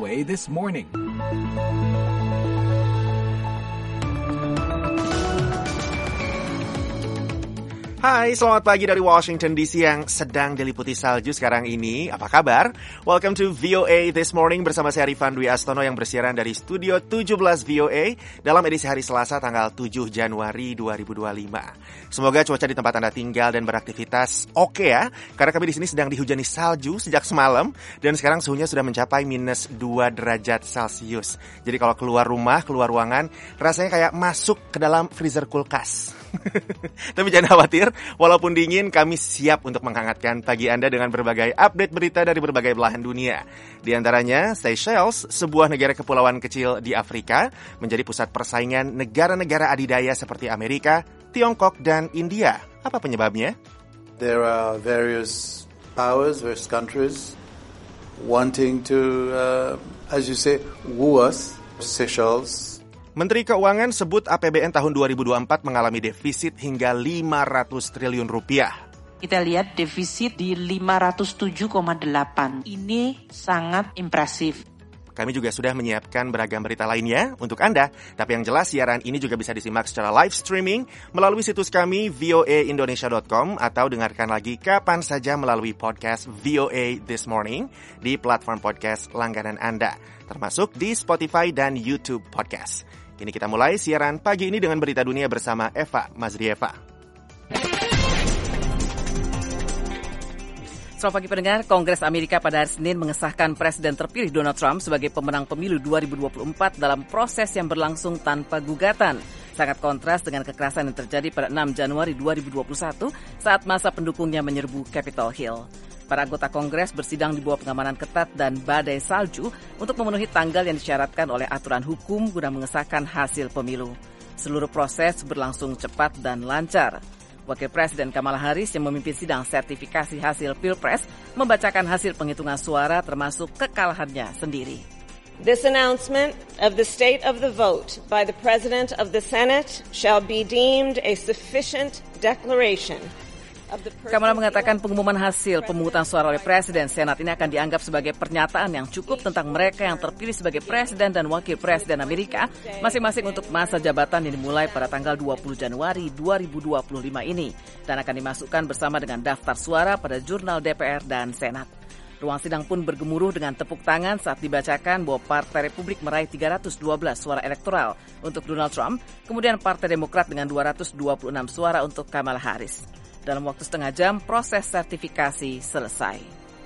VOA This Morning. Hai, selamat pagi dari Washington DC yang sedang diliputi salju sekarang ini. Apa kabar? Welcome to VOA This Morning bersama saya Rifan Dwi Astono yang bersiaran dari Studio 17 VOA dalam edisi hari Selasa tanggal 7 Januari 2025. Semoga cuaca di tempat Anda tinggal dan beraktivitas oke ya, karena kami di sini sedang dihujani salju sejak semalam dan sekarang suhunya sudah mencapai minus 2 derajat Celcius. Jadi kalau keluar rumah, keluar ruangan, rasanya kayak masuk ke dalam freezer kulkas. Tapi jangan khawatir, walaupun dingin, kami siap untuk menghangatkan pagi Anda dengan berbagai update berita dari berbagai belahan dunia. Di antaranya, Seychelles, sebuah negara kepulauan kecil di Afrika, menjadi pusat persaingan negara-negara adidaya seperti Amerika, Tiongkok, dan India. Apa penyebabnya? There are various powers, various countries wanting to, as you say, woo us. Seychelles. Menteri Keuangan sebut APBN tahun 2024 mengalami defisit hingga 500 triliun rupiah. Kita lihat defisit di 507,8. Ini sangat impresif. Kami juga sudah menyiapkan beragam berita lainnya untuk Anda. Tapi yang jelas siaran ini juga bisa disimak secara live streaming melalui situs kami voaindonesia.com atau dengarkan lagi kapan saja melalui podcast VOA This Morning di platform podcast langganan Anda, termasuk di Spotify dan YouTube Podcast. Kini kita mulai siaran pagi ini dengan berita dunia bersama Eva Mazrieva. Selamat pagi pendengar, Kongres Amerika pada hari Senin mengesahkan Presiden terpilih Donald Trump sebagai pemenang pemilu 2024 dalam proses yang berlangsung tanpa gugatan. Sangat kontras dengan kekerasan yang terjadi pada 6 Januari 2021 saat masa pendukungnya menyerbu Capitol Hill. Para anggota Kongres bersidang di bawah pengamanan ketat dan badai salju untuk memenuhi tanggal yang disyaratkan oleh aturan hukum guna mengesahkan hasil pemilu. Seluruh proses berlangsung cepat dan lancar. Wakil Presiden Kamala Harris yang memimpin sidang sertifikasi hasil Pilpres membacakan hasil penghitungan suara termasuk kekalahannya sendiri. This announcement of the state of the vote by the President of the Senate shall be deemed a sufficient declaration. Kamala mengatakan pengumuman hasil pemungutan suara oleh Presiden Senat ini akan dianggap sebagai pernyataan yang cukup tentang mereka yang terpilih sebagai Presiden dan Wakil Presiden Amerika masing-masing untuk masa jabatan yang dimulai pada tanggal 20 Januari 2025 ini dan akan dimasukkan bersama dengan daftar suara pada jurnal DPR dan Senat. Ruang sidang pun bergemuruh dengan tepuk tangan saat dibacakan bahwa Partai Republik meraih 312 suara elektoral untuk Donald Trump, kemudian Partai Demokrat dengan 226 suara untuk Kamala Harris. Dalam waktu setengah jam, proses sertifikasi selesai.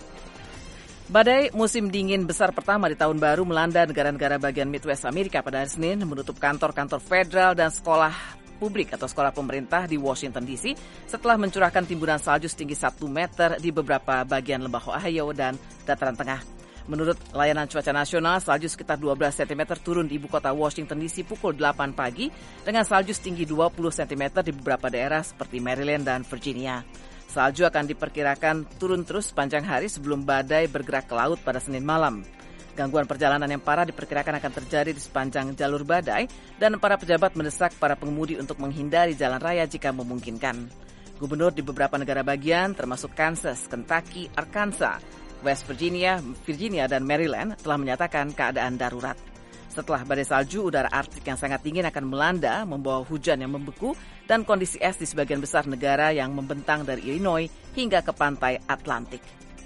Badai musim dingin besar pertama di tahun baru melanda negara-negara bagian Midwest Amerika pada hari Senin, menutup kantor-kantor federal dan sekolah publik atau sekolah pemerintah di Washington DC setelah mencurahkan timbunan salju setinggi 1 meter di beberapa bagian lembah Ohio dan dataran tengah. Menurut Layanan Cuaca Nasional, salju sekitar 12 cm turun di ibu kota Washington DC pukul 8 pagi dengan salju setinggi 20 cm di beberapa daerah seperti Maryland dan Virginia. Salju akan diperkirakan turun terus sepanjang hari sebelum badai bergerak ke laut pada Senin malam. Gangguan perjalanan yang parah diperkirakan akan terjadi di sepanjang jalur badai dan para pejabat mendesak para pengemudi untuk menghindari jalan raya jika memungkinkan. Gubernur di beberapa negara bagian termasuk Kansas, Kentucky, Arkansas, West Virginia, dan Maryland telah menyatakan keadaan darurat. Setelah badai salju, udara Arktik yang sangat dingin akan melanda, membawa hujan yang membeku dan kondisi es di sebagian besar negara yang membentang dari Illinois hingga ke pantai Atlantik.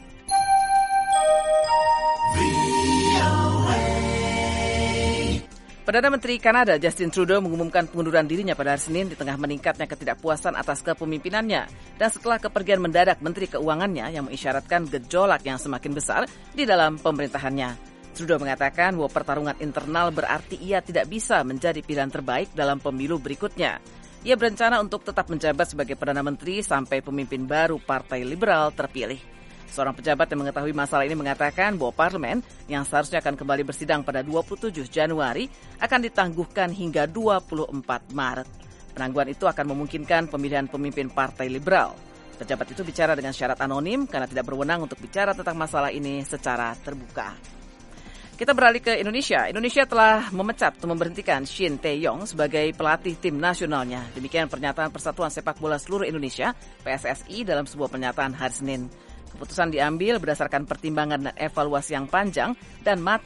Perdana Menteri Kanada Justin Trudeau mengumumkan pengunduran dirinya pada hari Senin di tengah meningkatnya ketidakpuasan atas kepemimpinannya dan setelah kepergian mendadak Menteri Keuangannya yang mengisyaratkan gejolak yang semakin besar di dalam pemerintahannya. Trudeau mengatakan bahwa pertarungan internal berarti ia tidak bisa menjadi pilihan terbaik dalam pemilu berikutnya. Ia berencana untuk tetap menjabat sebagai Perdana Menteri sampai pemimpin baru Partai Liberal terpilih. Seorang pejabat yang mengetahui masalah ini mengatakan bahwa parlemen yang seharusnya akan kembali bersidang pada 27 Januari akan ditangguhkan hingga 24 Maret. Penangguhan itu akan memungkinkan pemilihan pemimpin Partai Liberal. Pejabat itu bicara dengan syarat anonim karena tidak berwenang untuk bicara tentang masalah ini secara terbuka. Kita beralih ke Indonesia. Indonesia telah memecat atau memberhentikan Shin Tae-yong sebagai pelatih tim nasionalnya. Demikian pernyataan Persatuan Sepak Bola Seluruh Indonesia, PSSI, dalam sebuah pernyataan hari Senin. Keputusan diambil berdasarkan pertimbangan dan evaluasi yang panjang dan matang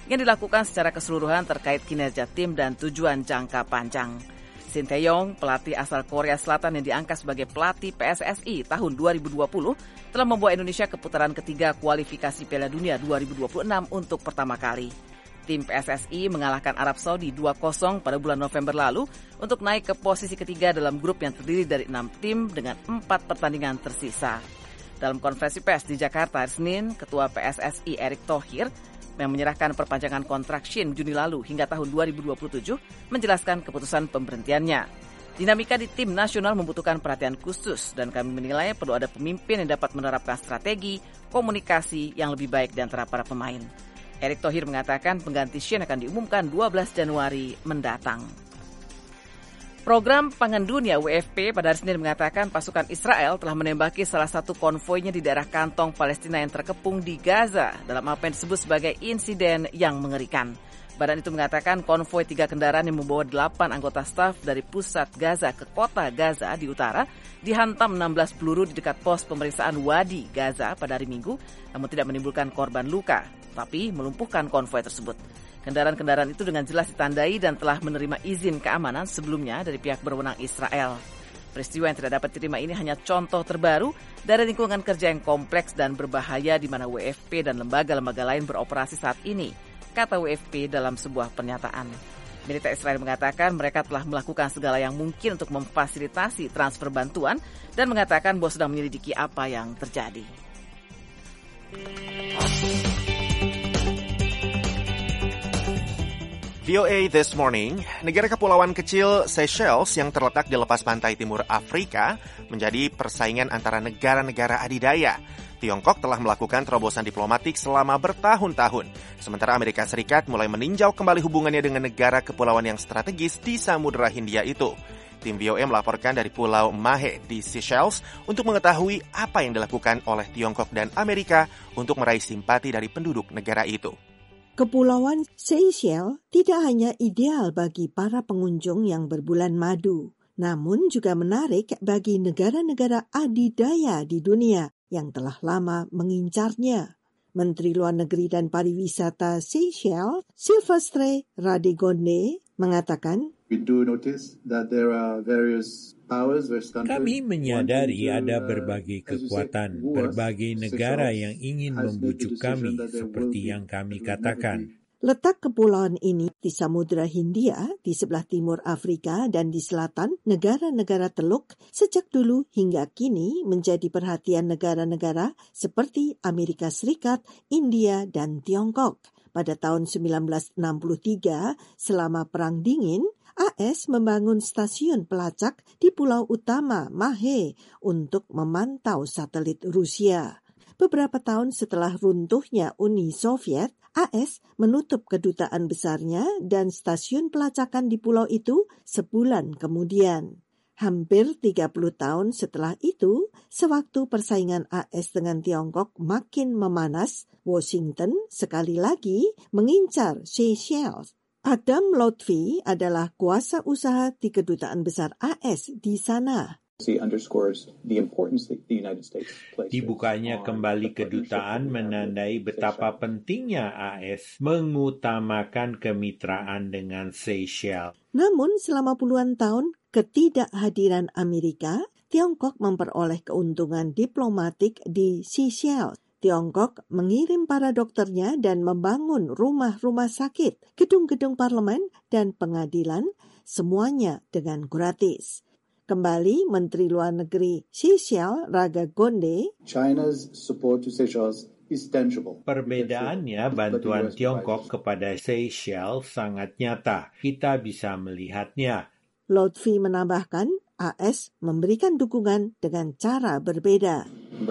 yang dilakukan secara keseluruhan terkait kinerja tim dan tujuan jangka panjang. Shin Tae-yong, pelatih asal Korea Selatan yang diangkat sebagai pelatih PSSI tahun 2020, telah membawa Indonesia ke putaran ketiga kualifikasi Piala Dunia 2026 untuk pertama kali. Tim PSSI mengalahkan Arab Saudi 2-0 pada bulan November lalu untuk naik ke posisi ketiga dalam grup yang terdiri dari 6 tim dengan 4 pertandingan tersisa. Dalam konferensi pers di Jakarta hari Senin, Ketua PSSI Erick Thohir yang menyerahkan perpanjangan kontrak Shin Juni lalu hingga tahun 2027 menjelaskan keputusan pemberhentiannya. Dinamika di tim nasional membutuhkan perhatian khusus dan kami menilai perlu ada pemimpin yang dapat menerapkan strategi komunikasi yang lebih baik di antara para pemain. Erick Thohir mengatakan pengganti Shin akan diumumkan 12 Januari mendatang. Program Pangan Dunia WFP pada hari Senin mengatakan pasukan Israel telah menembaki salah satu konvoinya di daerah kantong Palestina yang terkepung di Gaza dalam apa yang disebut sebagai insiden yang mengerikan. Badan itu mengatakan konvoi 3 kendaraan yang membawa 8 anggota staf dari pusat Gaza ke kota Gaza di utara dihantam 16 peluru di dekat pos pemeriksaan Wadi Gaza pada hari Minggu, namun tidak menimbulkan korban luka, tapi melumpuhkan konvoi tersebut. Kendaraan-kendaraan itu dengan jelas ditandai dan telah menerima izin keamanan sebelumnya dari pihak berwenang Israel. Peristiwa yang tidak dapat diterima ini hanya contoh terbaru dari lingkungan kerja yang kompleks dan berbahaya di mana WFP dan lembaga-lembaga lain beroperasi saat ini, kata WFP dalam sebuah pernyataan. Militer Israel mengatakan mereka telah melakukan segala yang mungkin untuk memfasilitasi transfer bantuan dan mengatakan bahwa sedang menyelidiki apa yang terjadi. VOA This Morning, negara kepulauan kecil Seychelles yang terletak di lepas pantai timur Afrika menjadi persaingan antara negara-negara adidaya. Tiongkok telah melakukan terobosan diplomatik selama bertahun-tahun, sementara Amerika Serikat mulai meninjau kembali hubungannya dengan negara kepulauan yang strategis di Samudra Hindia itu. Tim VOA melaporkan dari Pulau Mahé di Seychelles untuk mengetahui apa yang dilakukan oleh Tiongkok dan Amerika untuk meraih simpati dari penduduk negara itu. Kepulauan Seychelles tidak hanya ideal bagi para pengunjung yang berbulan madu, namun juga menarik bagi negara-negara adidaya di dunia yang telah lama mengincarnya. Menteri Luar Negeri dan Pariwisata Seychelles, Silvestre Radigonde, mengatakan, kami menyadari ada berbagai kekuatan, berbagai negara yang ingin membujuk kami, seperti yang kami katakan. Letak kepulauan ini di Samudra Hindia, di sebelah timur Afrika dan di selatan negara-negara Teluk sejak dulu hingga kini menjadi perhatian negara-negara seperti Amerika Serikat, India, dan Tiongkok. Pada tahun 1963, selama Perang Dingin, AS membangun stasiun pelacak di pulau utama Mahé untuk memantau satelit Rusia. Beberapa tahun setelah runtuhnya Uni Soviet, AS menutup kedutaan besarnya dan stasiun pelacakan di pulau itu sebulan kemudian. Hampir 30 tahun setelah itu, sewaktu persaingan AS dengan Tiongkok makin memanas, Washington sekali lagi mengincar Seychelles. Adam Lotfi adalah kuasa usaha di kedutaan besar AS di sana. Dibukanya kembali kedutaan menandai betapa pentingnya AS mengutamakan kemitraan dengan Seychelles. Namun selama puluhan tahun ketidakhadiran Amerika, Tiongkok memperoleh keuntungan diplomatik di Seychelles. Tiongkok mengirim para dokternya dan membangun rumah-rumah sakit, gedung-gedung parlemen, dan pengadilan, semuanya dengan gratis. Kembali Menteri Luar Negeri Seychelles, Radigonde, perbedaannya bantuan Tiongkok kepada Seychelles sangat nyata. Kita bisa melihatnya. Lotfi menambahkan, AS memberikan dukungan dengan cara berbeda.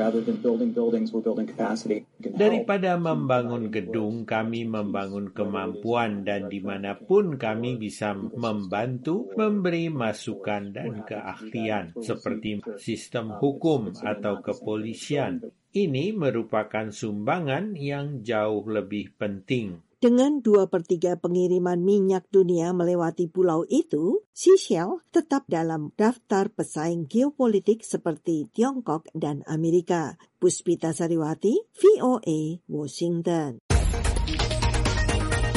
Daripada membangun gedung, kami membangun kemampuan dan dimanapun kami bisa membantu, memberi masukan dan keahlian, seperti sistem hukum atau kepolisian. Ini merupakan sumbangan yang jauh lebih penting. Dengan 2/3 pengiriman minyak dunia melewati pulau itu, Seychelles tetap dalam daftar pesaing geopolitik seperti Tiongkok dan Amerika. Puspita Sariwati, VOA, Washington.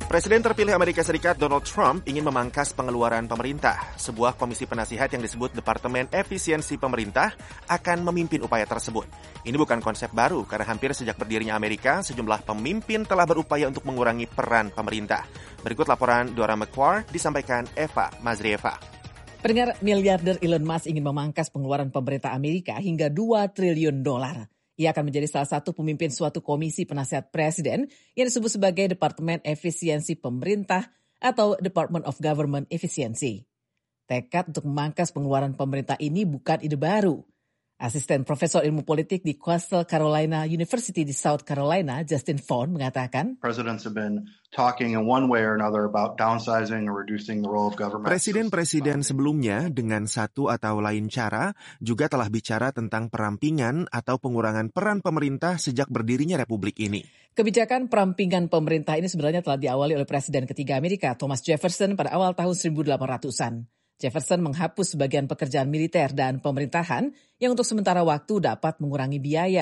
Presiden terpilih Amerika Serikat Donald Trump ingin memangkas pengeluaran pemerintah. Sebuah komisi penasihat yang disebut Departemen Efisiensi Pemerintah akan memimpin upaya tersebut. Ini bukan konsep baru karena hampir sejak berdirinya Amerika, sejumlah pemimpin telah berupaya untuk mengurangi peran pemerintah. Berikut laporan Dora McQuarrie disampaikan Eva Mazrieva. Pendengar, miliarder Elon Musk ingin memangkas pengeluaran pemerintah Amerika hingga $2 triliun. Ia akan menjadi salah satu pemimpin suatu komisi penasihat presiden yang disebut sebagai Departemen Efisiensi Pemerintah atau Department of Government Efficiency. Tekad untuk memangkas pengeluaran pemerintah ini bukan ide baru. Asisten Profesor Ilmu Politik di Coastal Carolina University di South Carolina, Justin Vaughn, mengatakan, Presidents have been talking in one way or another about downsizing or reducing the role of government. Presiden-presiden sebelumnya dengan satu atau lain cara juga telah bicara tentang perampingan atau pengurangan peran pemerintah sejak berdirinya republik ini. Kebijakan perampingan pemerintah ini sebenarnya telah diawali oleh Presiden ketiga Amerika, Thomas Jefferson, pada awal tahun 1800-an. Jefferson menghapus sebagian pekerjaan militer dan pemerintahan yang untuk sementara waktu dapat mengurangi biaya.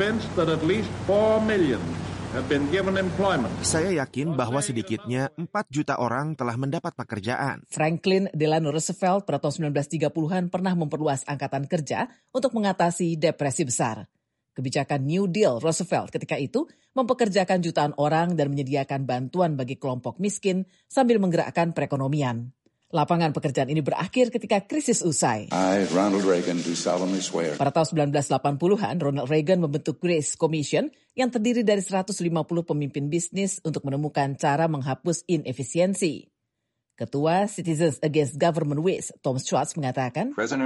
Saya yakin bahwa sedikitnya 4 juta orang telah mendapat pekerjaan. Franklin Delano Roosevelt pada tahun 1930-an pernah memperluas angkatan kerja untuk mengatasi depresi besar. Kebijakan New Deal Roosevelt ketika itu mempekerjakan jutaan orang dan menyediakan bantuan bagi kelompok miskin sambil menggerakkan perekonomian. Lapangan pekerjaan ini berakhir ketika krisis usai. Ronald Reagan, do solemnly swear. Pada tahun 1980-an, Ronald Reagan membentuk Grace Commission yang terdiri dari 150 pemimpin bisnis untuk menemukan cara menghapus inefisiensi. Ketua Citizens Against Government Waste, Tom Schwartz, mengatakan, Presiden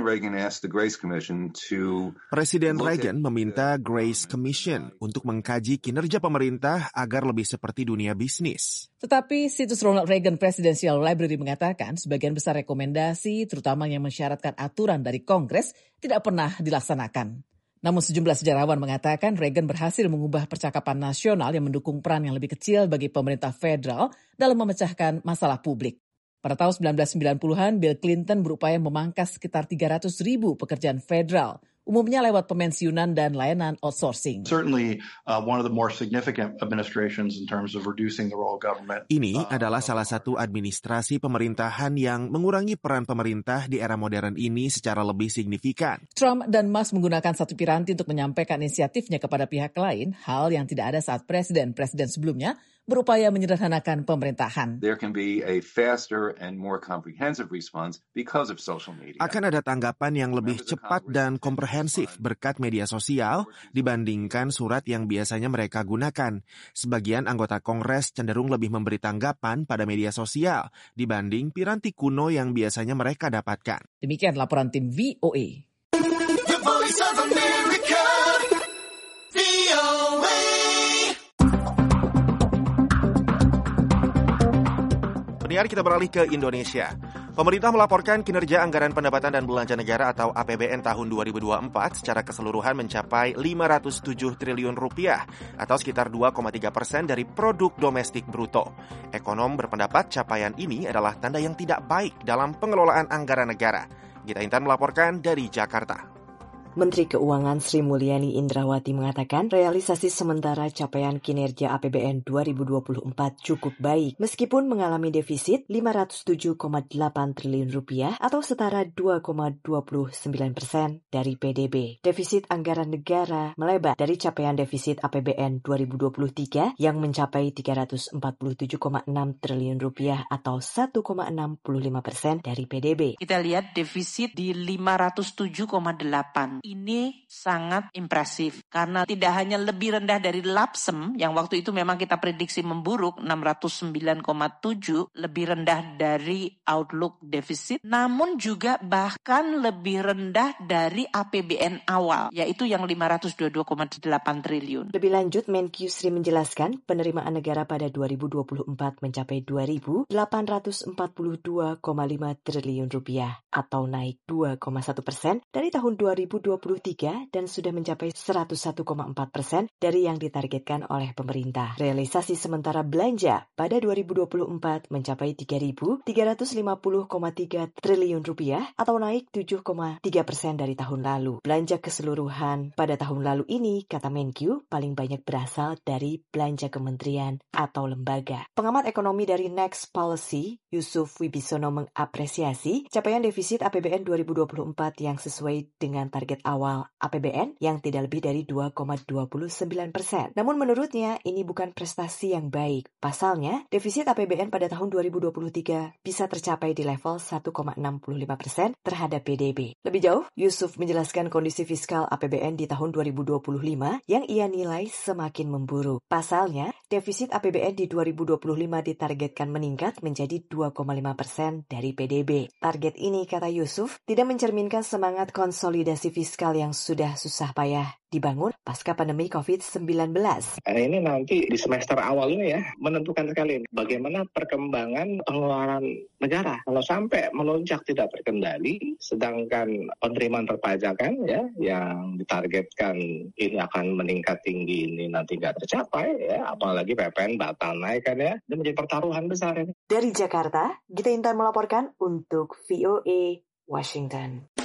Reagan meminta Grace Commission untuk mengkaji kinerja pemerintah agar lebih seperti dunia bisnis. Tetapi situs Ronald Reagan Presidential Library mengatakan sebagian besar rekomendasi, terutama yang mensyaratkan aturan dari Kongres, tidak pernah dilaksanakan. Namun sejumlah sejarawan mengatakan Reagan berhasil mengubah percakapan nasional yang mendukung peran yang lebih kecil bagi pemerintah federal dalam memecahkan masalah publik. Pada tahun 1990-an, Bill Clinton berupaya memangkas sekitar 300.000 pekerjaan federal, umumnya lewat pemensiunan dan layanan outsourcing. Certainly one of the more significant administrations in terms of reducing the role of government. Ini adalah salah satu administrasi pemerintahan yang mengurangi peran pemerintah di era modern ini secara lebih signifikan. Trump dan Musk menggunakan satu piranti untuk menyampaikan inisiatifnya kepada pihak lain, hal yang tidak ada saat presiden-presiden sebelumnya berupaya menyederhanakan pemerintahan. There can be a faster and more comprehensive response because of social media. Akan ada tanggapan yang lebih cepat dan komprehensif berkat media sosial dibandingkan surat yang biasanya mereka gunakan. Sebagian anggota Kongres cenderung lebih memberi tanggapan pada media sosial dibanding piranti kuno yang biasanya mereka dapatkan. Demikian laporan tim VOA. The Voice of America, VOA. Pendengar, kita beralih ke Indonesia. Pemerintah melaporkan kinerja anggaran pendapatan dan belanja negara atau APBN tahun 2024 secara keseluruhan mencapai 507 triliun rupiah atau sekitar 2,3% dari produk domestik bruto. Ekonom berpendapat capaian ini adalah tanda yang tidak baik dalam pengelolaan anggaran negara. Gita Intan melaporkan dari Jakarta. Menteri Keuangan Sri Mulyani Indrawati mengatakan realisasi sementara capaian kinerja APBN 2024 cukup baik meskipun mengalami defisit 507,8 triliun rupiah atau setara 2,29% dari PDB. Defisit anggaran negara melebar dari capaian defisit APBN 2023 yang mencapai 347,6 triliun rupiah atau 1,65% dari PDB. Kita lihat defisit di 507,8. Ini sangat impresif karena tidak hanya lebih rendah dari LAPSEM yang waktu itu memang kita prediksi memburuk 609,7, lebih rendah dari outlook defisit, namun juga bahkan lebih rendah dari APBN awal yaitu yang 522,8 triliun. Lebih lanjut, Menkyu Sri menjelaskan penerimaan negara pada 2024 mencapai 2.842,5 triliun rupiah. atau naik 2,1% dari tahun 2023 dan sudah mencapai 101,4% dari yang ditargetkan oleh pemerintah. Realisasi sementara belanja pada 2024 mencapai 3.350,3 triliun rupiah atau naik 7,3% dari tahun lalu. Belanja keseluruhan pada tahun lalu ini, kata Menkyu, paling banyak berasal dari belanja kementerian atau lembaga. Pengamat ekonomi dari Next Policy, Yusuf Wibisono, mengapresiasi capaian defisit APBN 2024 yang sesuai dengan target awal APBN yang tidak lebih dari 2,29%. Namun menurutnya ini bukan prestasi yang baik. Pasalnya, defisit APBN pada tahun 2023 bisa tercapai di level 1,65% terhadap PDB. Lebih jauh, Yusuf menjelaskan kondisi fiskal APBN di tahun 2025 yang ia nilai semakin memburuk. Pasalnya, defisit APBN di 2025 ditargetkan meningkat menjadi 2,5% dari PDB. Target ini, kata Yusuf, tidak mencerminkan semangat konsolidasi fiskal yang sudah susah payah dibangun pasca pandemi COVID-19. Ini nanti di semester awal ini ya, menentukan sekali bagaimana perkembangan pengeluaran negara. Kalau sampai melonjak tidak terkendali, sedangkan penerimaan perpajakan ya, yang ditargetkan ini akan meningkat tinggi, ini nanti nggak tercapai ya, apalagi PPN batal naik kan ya, ini menjadi pertaruhan besar ini. Dari Jakarta, Gita Intan melaporkan untuk VOA Washington.